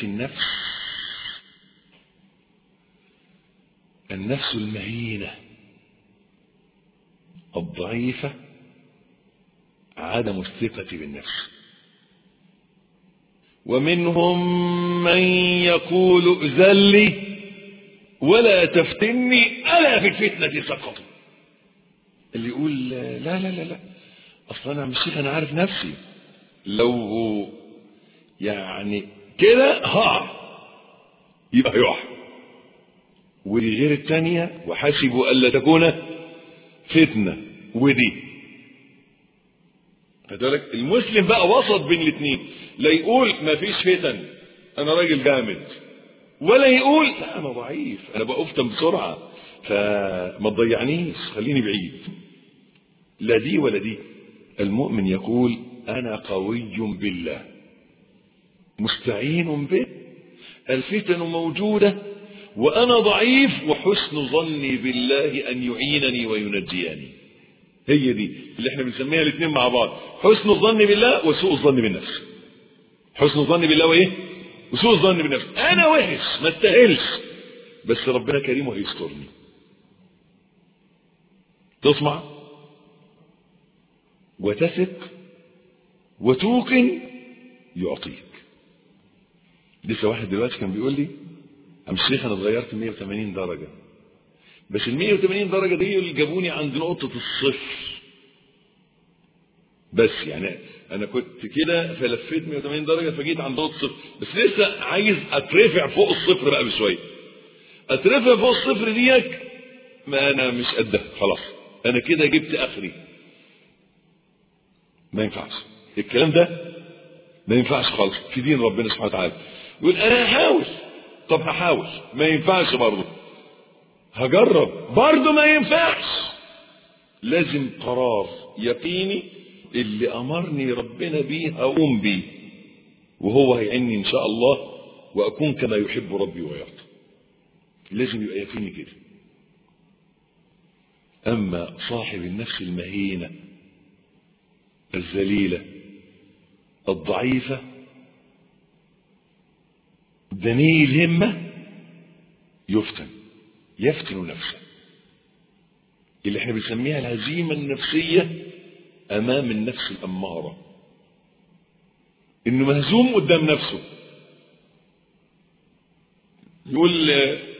النفس المهينة الضعيفة، عدم الثقة بالنفس. ومنهم من يقول ائذن لي ولا تفتني ألا في الفتنة سقطوا. اللي يقول لا لا لا لا، أصلا أنا مش شيخ، أنا عارف نفسي، لو يعني كده يبقى يقع. ودي غير الثانية، وحسبوا ألا تكون فتنة، ودي فذلك المسلم بقى وسط بين الاثنين، لا يقول ما فيش فتن انا راجل جامد، ولا يقول لا انا ضعيف انا بأفتن بسرعة فما تضيعنيش خليني بعيد. لا دي ولا دي. المؤمن يقول انا قوي بالله مستعين به، الفتن موجودة وانا ضعيف، وحسن ظني بالله ان يعينني وينجيني. هي دي اللي احنا بنسميها الاثنين مع بعض، حسن الظن بالله وسوء الظن بالنفس. حسن الظن بالله وايه؟ وسوء الظن بالنفس. انا وحش ما استاهلش، بس ربنا كريم وهيسترني. تسمع وتثق وتوقن يعطيك. لسه واحد دلوقتي كان بيقول لي يا شيخ انا اتغيرت 180 درجة، بس ال 180 درجة دي اللي جابوني عند نقطة الصفر بس. يعني انا كنت كده فلفيت 180 درجة فجيت عند نقطة الصفر، بس لسه عايز اترفع فوق الصفر بقى بشوية. اترفع فوق الصفر ديك ما انا مش قدها خلاص، انا كده جبت اخري. ما ينفعش الكلام ده، ما ينفعش خالص في دين ربنا سبحانه وتعالى. يقول انا هحاول، طب هحاول ما ينفعش برضه، هجرب برضه ما ينفعش. لازم قرار يقيني اللي امرني ربنا بيه اقوم بيه، وهو هيعني ان شاء الله واكون كما يحب ربي ويرضى. لازم يبقى يقيني كده. أما صاحب النفس المهينة الذليلة الضعيفة دني الهمة يفتن نفسه، اللي احنا بنسميها الهزيمة النفسية أمام النفس الأمارة، إنه مهزوم قدام نفسه. يقول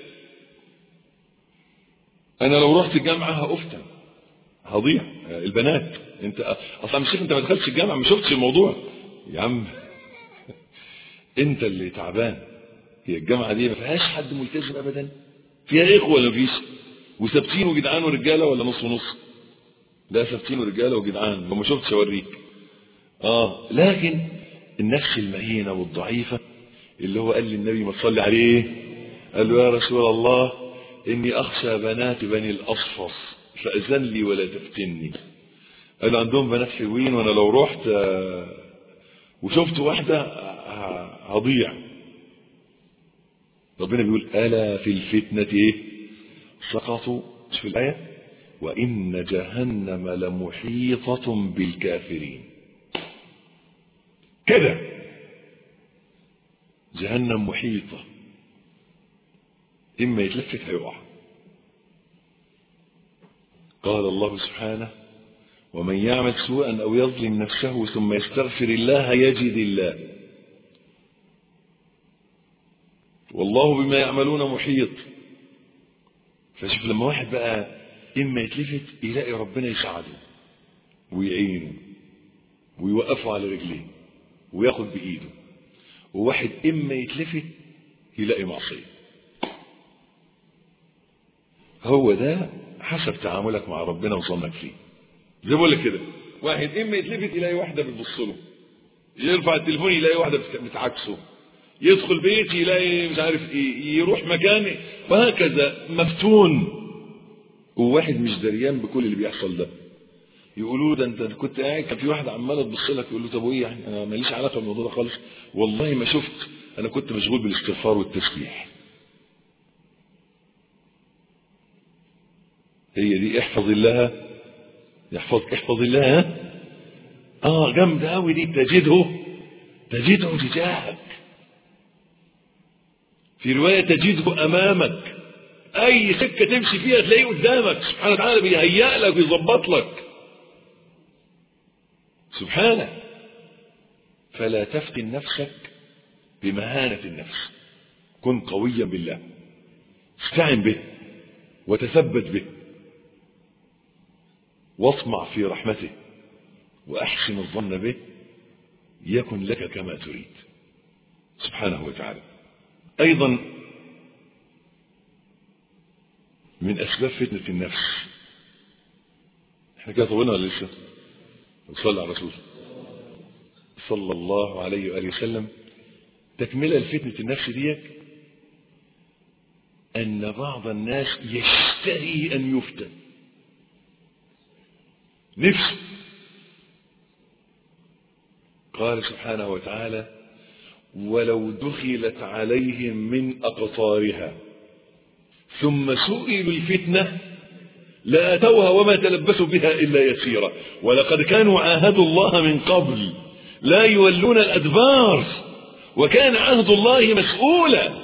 أنا لو رحت الجامعة هأفتن، هضيع. البنات أنت أصلا مش أنت ما دخلتش الجامعة، ما شفتش الموضوع يا عم، أنت اللي تعبان. هي الجامعة دي ما فيهاش حد ملتزم أبدا، فيها إخوة ولا مفيش؟ وثابتين وجدعان ورجالة ولا نص ونص؟ لا، ثابتين ورجالة وجدعان، لو ما شفتش أوريك. لكن النفس المهينة والضعيفة اللي هو قال للنبي ما تصلي عليه، قال له يا رسول الله إني أخشى بنات بني الأصفر فأذن لي ولا تفتني. قال عندهم بنات حلوين وأنا لو رحت وشفت واحدة هضيع. ربنا بيقول ألا في الفتنة سقطوا. مش في الآية وإن جهنم لمحيطة بالكافرين. كده جهنم محيطة، إما يتلفت هيقع. قال الله سبحانه ومن يعمل سوءا أو يظلم نفسه ثم يستغفر الله يجد الله والله بما يعملون محيط. فشوف لما واحد بقى إما يتلفت يلاقي ربنا يساعده ويعينه ويوقفه على رجليه وياخد بإيده، وواحد إما يتلفت يلاقي معصية. هو ده حسب تعاملك مع ربنا وظنك فيه. زي بقول لك كده، واحد إما يتلفت يلاقي واحدة بتبص له، يرفع التليفون يلاقي واحدة بتعكسه، يدخل بيت يلاقي مش عارف ايه، يروح مكان، وهكذا مفتون. وواحد مش دريان بكل اللي بيحصل ده. يقولوا ده انت كنت قاعد كان في واحد عماله تبص لك، يقول له طب وايه يعني، انا ماليش علاقه بالموضوع ده خالص، والله ما شفت، انا كنت مشغول بالاستغفار والتسبيح. هي دي احفظ الله يحفظك، احفظ الله. جامده قوي دي، تجده تجاهك. في روايه تجده امامك، اي سكه تمشي فيها تلاقيه قدامك سبحانه وتعالى، بيهيئ لك ويظبط لك سبحانه. فلا تفتن نفسك بمهانة النفس، كن قويا بالله، استعن به وتثبت به واطمع في رحمته وأحسن الظن به يكن لك كما تريد سبحانه وتعالى. أيضا من أسباب فتنة النفس، احنا كده طولنا ولا لسه؟ صلى على رسول صلى الله عليه وآله وسلم. تكملة لفتنة النفس ديك أن بعض الناس يشتهي أن يفتن نفسه. قال سبحانه وتعالى ولو دخلت عليهم من أقطارها ثم سئلوا الفتنة لأتوها وما تلبسوا بها إلا يسيرا ولقد كانوا عاهدوا الله من قبل لا يولون الأدبار وكان عهد الله مسؤولا.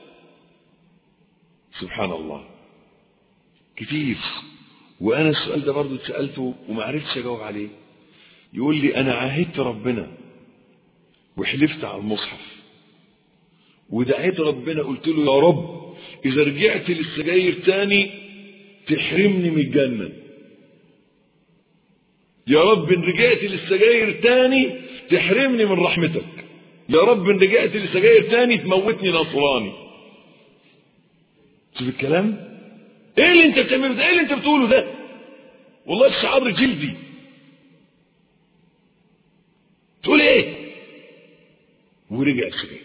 سبحان الله. كتير. وأنا السؤال ده برضو اتسألته وما عرفتش أجاوب عليه. يقول لي أنا عاهدت ربنا وحلفت على المصحف ودعيت ربنا، قلت له يا رب إذا رجعت للسجاير تاني تحرمني من الجنة، يا رب إن رجعت للسجاير تاني تحرمني من رحمتك، يا رب إن رجعت للسجاير تاني تموتني نصراني. شوف الكلام، ايه اللي انت بتعمله ده، ايه اللي انت بتقوله ده، والله الشعر جلدي. تقول ايه؟ ورجع السجاير.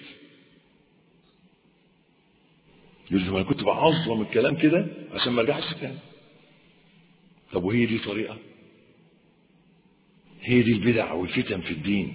يقول لي انا كنت بعظم الكلام كده عشان ما ارجعش تاني. طب وهي دي طريقه؟ هي دي البدع والفتن في الدين،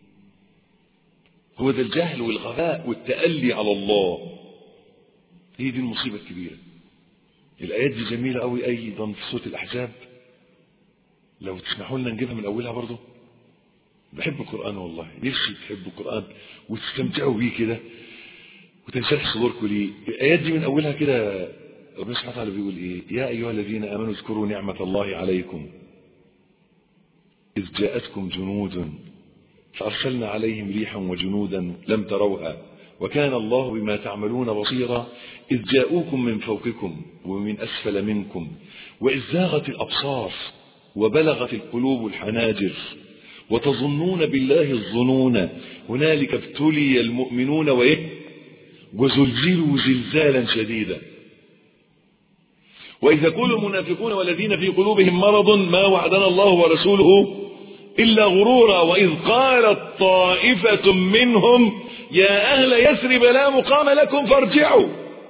هو ده الجهل والغباء والتألي على الله. هي دي المصيبه الكبيره الآيات دي جميلة قوي أيضا في سورة الأحزاب، لو تسمحوا لنا نجيبها من أولها برضو. بحب القرآن والله، نفسي تحبوا القرآن وتستمتعوا بيه كده وتنشرح صدوركم ليه. الآيات دي من أولها كده ربنا سبحانه وتعالى بيقول إيه؟ يا أيها الذين آمنوا اذكروا نعمة الله عليكم إذ جاءتكم جنود فأرسلنا عليهم ريحا وجنودا لم تروها وكان الله بما تعملون بصيرا إذ جاءوكم من فوقكم ومن أسفل منكم وإذ زاغت الأبصار وبلغت القلوب الحناجر وتظنون بالله الظنون هنالك ابتلي المؤمنون وزلزلوا زلزالا شديدا وإذ يقول المنافقون والذين في قلوبهم مرض ما وعدنا الله ورسوله إلا غرورا وإذ قالت طائفة منهم يا أهل يثرب لا مقام لكم فارجعوا.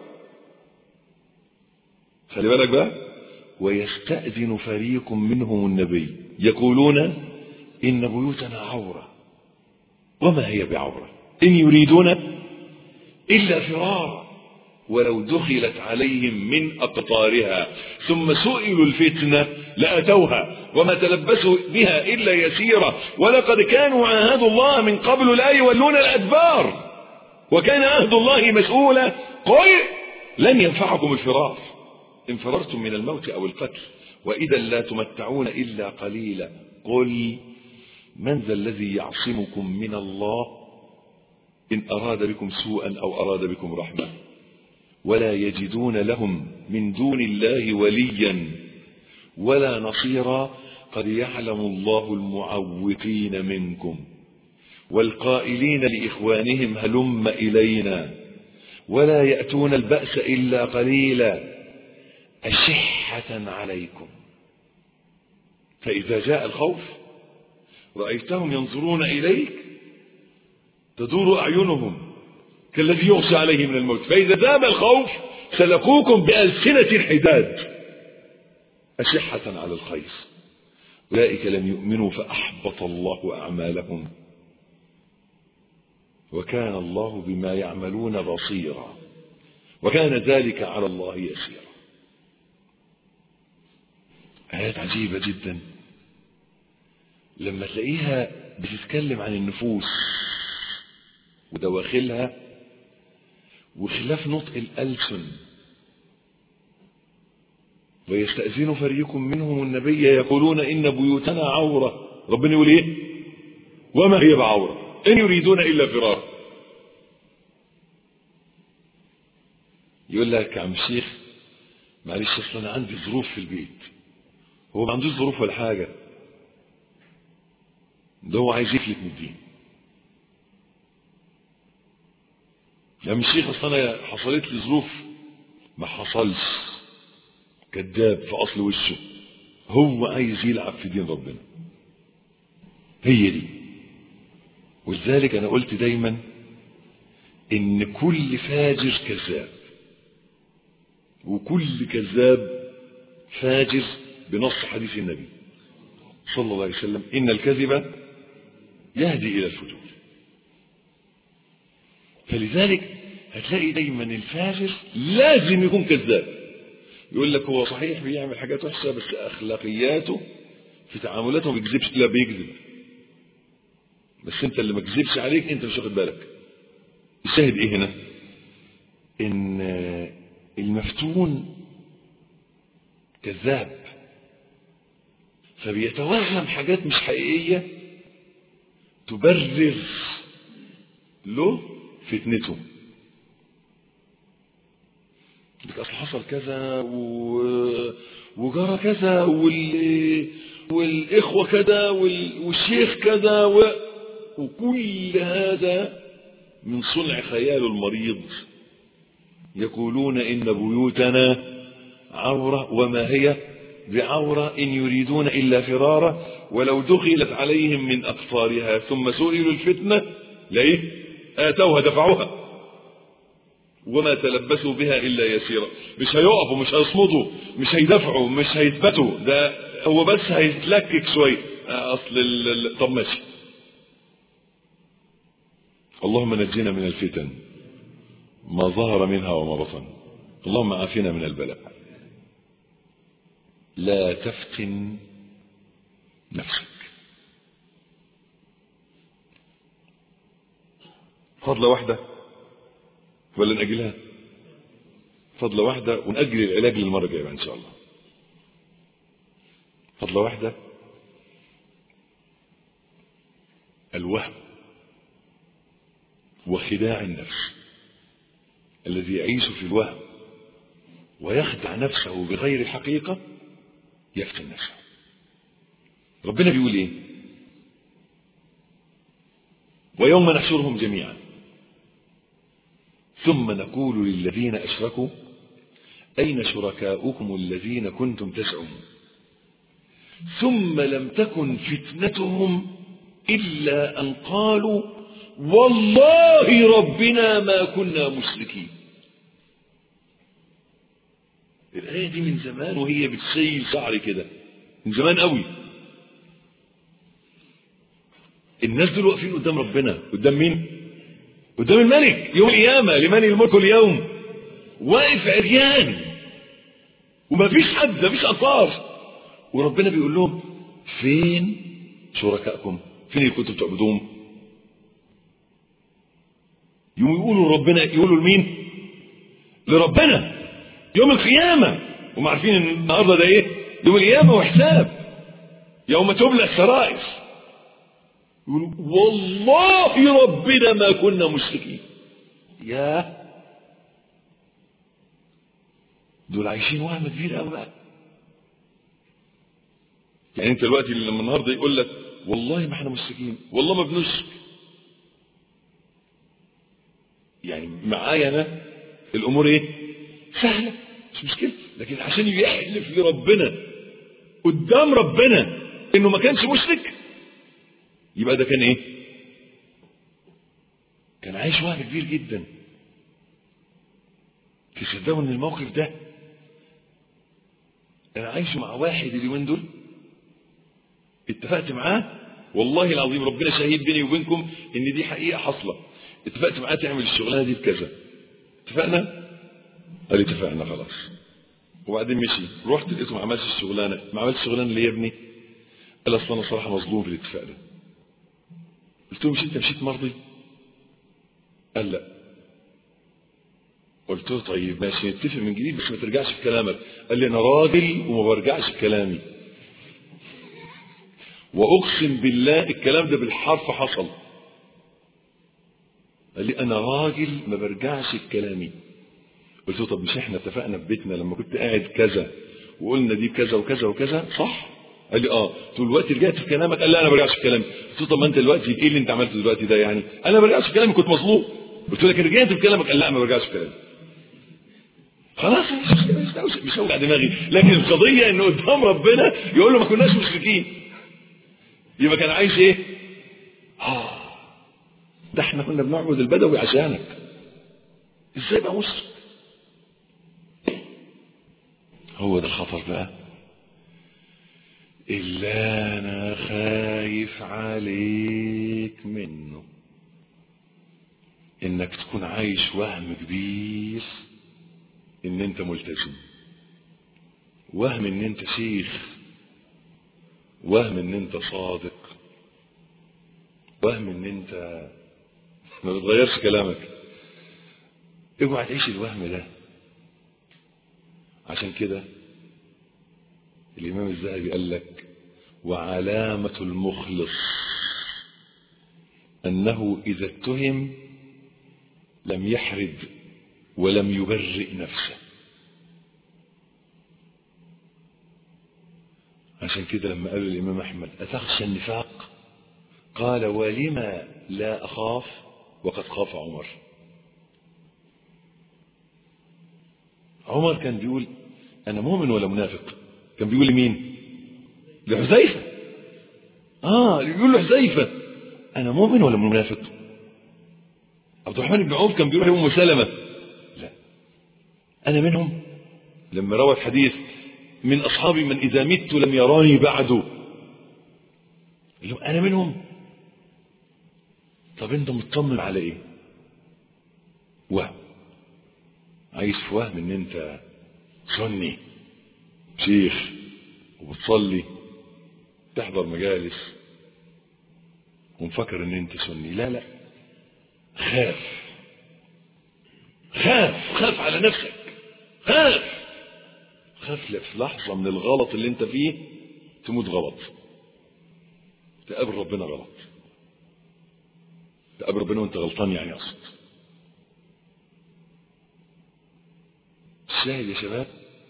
خلي بالك بقى، ويستأذن فريق منهم النبي يقولون إن بيوتنا عورة وما هي بعورة إن يريدون إلا فرارا ولو دخلت عليهم من أقطارها ثم سئلوا الفتنة لأتوها وما تلبسوا بها إلا يسيرا ولقد كانوا عاهدوا الله من قبل لا يولون الأدبار وكان عهد الله مسؤولا قل لن ينفعكم الفرار إن فررتم من الموت أو القتل وإذا لا تمتعون إلا قليلا قل من ذا الذي يعصمكم من الله إن أراد بكم سوءا أو أراد بكم رحمة ولا يجدون لهم من دون الله وليا ولا نصيرا قد يعلم الله المعوقين منكم والقائلين لإخوانهم هلم إلينا ولا يأتون البأس إلا قليلا أشحة عليكم فإذا جاء الخوف رأيتهم ينظرون إليك تدور أعينهم كالذي يغشى عليه من الموت فإذا ذاب الخوف سلقوكم بألسنة حداد أشحة على الخير أولئك لم يؤمنوا فأحبط الله أعمالهم وكان الله بما يعملون بصيرا وكان ذلك على الله يسيرا. آيات عجيبة جدا لما تلاقيها بتتكلم عن النفوس ودواخلها وخلاف نطق الألسن. ويستأذن فريق منهم النبي يقولون إن بيوتنا عورة ربنا يقول إيه وما هي بعورة إن يريدون إلا فرار. يقول لك عم الشيخ معلش اصل انا عندي ظروف في البيت. هو ما عندوش ظروف ولا حاجة، ده هو عايز يفلت من الدين. يا عم الشيخ اصل انا حصلت لي ظروف، ما حصلش، كذاب في اصل وشه، هو عايز يلعب في دين ربنا. هي دي. ولذلك انا قلت دايما ان كل فاجر كذاب وكل كذاب فاجر بنص حديث النبي صلى الله عليه وسلم ان الكذب يهدي الى الفجور. فلذلك هتلاقي دايما الفاجر لازم يكون كذاب. يقول لك هو صحيح بيعمل حاجات وحشه بس اخلاقياته في تعاملاته ما بيكذبش، لا بيكذب، بس انت اللي ما كذبش عليك انت مش واخد بالك. الشاهد ايه هنا؟ ان المفتون كذاب فبيتوهم حاجات مش حقيقيه تبرر له فتنته. لك اصل حصل كذا وجرى كذا والاخوه كذا والشيخ كذا وكل هذا من صنع خيال المريض. يقولون إن بيوتنا عورة وما هي بعورة إن يريدون إلا فرارا ولو دخلت عليهم من أقطارها ثم سئلوا الفتنة ليه آتوها دفعوها وما تلبسوا بها إلا يسيرا. مش هيقفوا، مش هيصمدوا، مش هيدفعوا، مش هيثبتوا، ده هو بس هيتلكك شوية. أصل طب ماشي. اللهم نجينا من الفتن ما ظهر منها وما بطن، اللهم عافنا من البلاء. لا تفتن نفسك. فضلة واحدة ولا نأجلها؟ فضلة واحدة ونأجل العلاج للمرة الجاية إن شاء الله. فضلة واحدة، الوهم وخداع النفس. الذي يعيش في الوهم ويخدع نفسه بغير الحقيقة يفتن نفسه. ربنا بيقول ايه؟ ويوم نحشرهم جميعا ثم نقول للذين أشركوا أين شركاؤكم الذين كنتم تزعمون ثم لم تكن فتنتهم إلا أن قالوا والله ربنا ما كنا مشركين. الآية دي من زمان وهي بتسيل شعري كده، من زمان قوي. الناس دول واقفين قدام ربنا، قدام مين؟ قدام الملك يوم القيامة. لمن الملك اليوم؟ واقف عريان ومفيش حد، مفيش أثار، وربنا بيقول لهم فين شركائكم؟ فين اللي كنتم تعبدوهم؟ يوم يقولوا ربنا، يقولوا لمين؟ لربنا يوم القيامة. وما عارفين ان النهارده ده ايه؟ يوم القيامة وحساب، يوم تبلى السرائر. يقولوا والله ربنا ما كنا مشركين. يا دول عايشين وهم كبير قوي بقى. يعني انت دلوقتي لما النهارده يقول لك والله ما احنا مشركين، والله ما بنشرك، يعني معايا انا الامور ايه؟ سهله، مش مشكله. لكن عشان يحلف لربنا قدام ربنا انه ما كانش مشرك، يبقى ده كان ايه؟ كان عايش وهم كبير جدا. تصدقوا ان الموقف ده انا عايشه مع واحد اليومين دول، اتفقت معاه والله العظيم، ربنا شهيد بيني وبينكم ان دي حقيقه حاصله. اتفقت معاه تعمل الشغلانه دي بكذا، اتفقنا؟ قال لي اتفقنا خلاص. وبعدين مشي، رحت لقيته ما عملش الشغلانه. ما عملش الشغلانه اللي يا ابني؟ قال اصل انا صراحه مظلوم في الاتفاق ده. قلت له مش انت مشيت مرضي؟ قال لا. قلت له طيب ماشي نتفق من جديد بس ما ترجعش في كلامك. قال لي انا راجل وما برجعش في كلامي، واقسم بالله الكلام ده بالحرف حصل. قال لي انا راجل ما برجعش في كلامي. قلت له طب مش احنا اتفقنا في بيتنا لما كنت قاعد كذا وقلنا دي كذا وكذا وكذا صح؟ قال لي اه. طول الوقت رجعت في كلامك؟ قال لا انا ما برجعش في كلامي. قلت له طب ما انت دلوقتي ايه اللي انت عملته دلوقتي ده؟ يعني انا ما برجعش في كلامي، كنت مظلوم. قلت له لكن رجعت في كلامك؟ قال لا ما برجعش في كلامي. خلاص مش هوجع دماغي. لكن القضيه انه قدام ربنا يقول له ما كناش مشركين، يبقى كان عايش ايه؟ ده احنا كنا بنعبد البدوي عشانك، ازاي بقى مشرك؟ هو ده الخطر بقى اللي انا خايف عليك منه، انك تكون عايش وهم كبير ان انت ملتزم، وهم ان انت شيخ، وهم ان انت صادق، وهم ان انت ما بتغيرش كلامك. اوعى تعيش الوهم ده. عشان كده الامام الذهبي قال لك وعلامة المخلص انه اذا اتهم لم يحرد ولم يبرئ نفسه. عشان كده لما قال الامام احمد اتخشى النفاق؟ قال ولما لا اخاف وقد خاف عمر. عمر كان بيقول انا مؤمن ولا منافق؟ كان بيقول لمين؟ لحذيفه. يقول له حذيفه انا مؤمن ولا منافق؟ عبد الرحمن بن عوف كان بيقول لأم سلمة لا انا منهم. لما روى الحديث من اصحابي من اذا مت لم يراني بعد، انا منهم. طب انت مطمن على ايه؟ وهم، عايز في وهم ان انت سني شيخ وبتصلي تحضر مجالس ومفكر ان انت سني. لا لا، خاف على نفسك، خاف في لحظة من الغلط اللي انت فيه تموت غلط، تقابل ربنا غلط، تقابل ربنا وانت غلطان يعني اقصد. الشاهد يا شباب،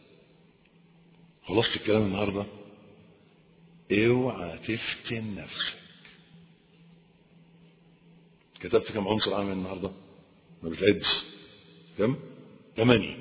خلصت الكلام النهارده، اوعى تفتن نفسك. كتبت كم عنصر عامل النهارده؟ ما بتعدش كم؟ 8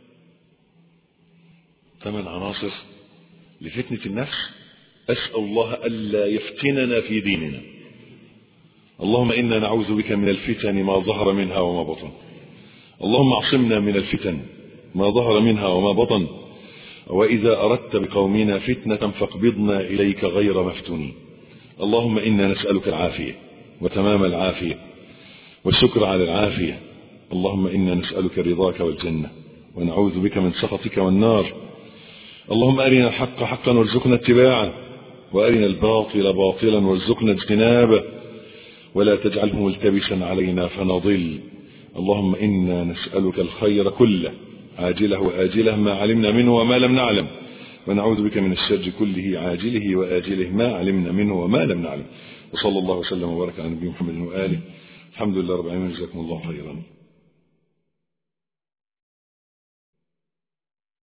عناصر لفتنة النفس. أسأل الله ألا يفتننا في ديننا. اللهم إنا نعوذ بك من الفتن ما ظهر منها وما بطن. اللهم اعصمنا من الفتن ما ظهر منها وما بطن، وإذا أردت بقومنا فتنة فاقبضنا إليك غير مفتونين. اللهم إنا نسألك العافية وتمام العافية والشكر على العافية. اللهم إنا نسألك رضاك والجنة ونعوذ بك من سخطك والنار. اللهم أرنا الحق حقا وارزقنا اتباعه، وأرنا الباطل باطلا وارزقنا اجتنابه، ولا تجعله ملتبسا علينا فنضل. اللهم إنا نسألك الخير كله عاجله وآجله ما علمنا منه وما لم نعلم، ونعوذ بك من الشر كله عاجله وآجله ما علمنا منه وما لم نعلم. وصلى الله وسلم وبارك على نبينا محمد وآله. الحمد لله رب العالمين، جزاكم الله خيرا.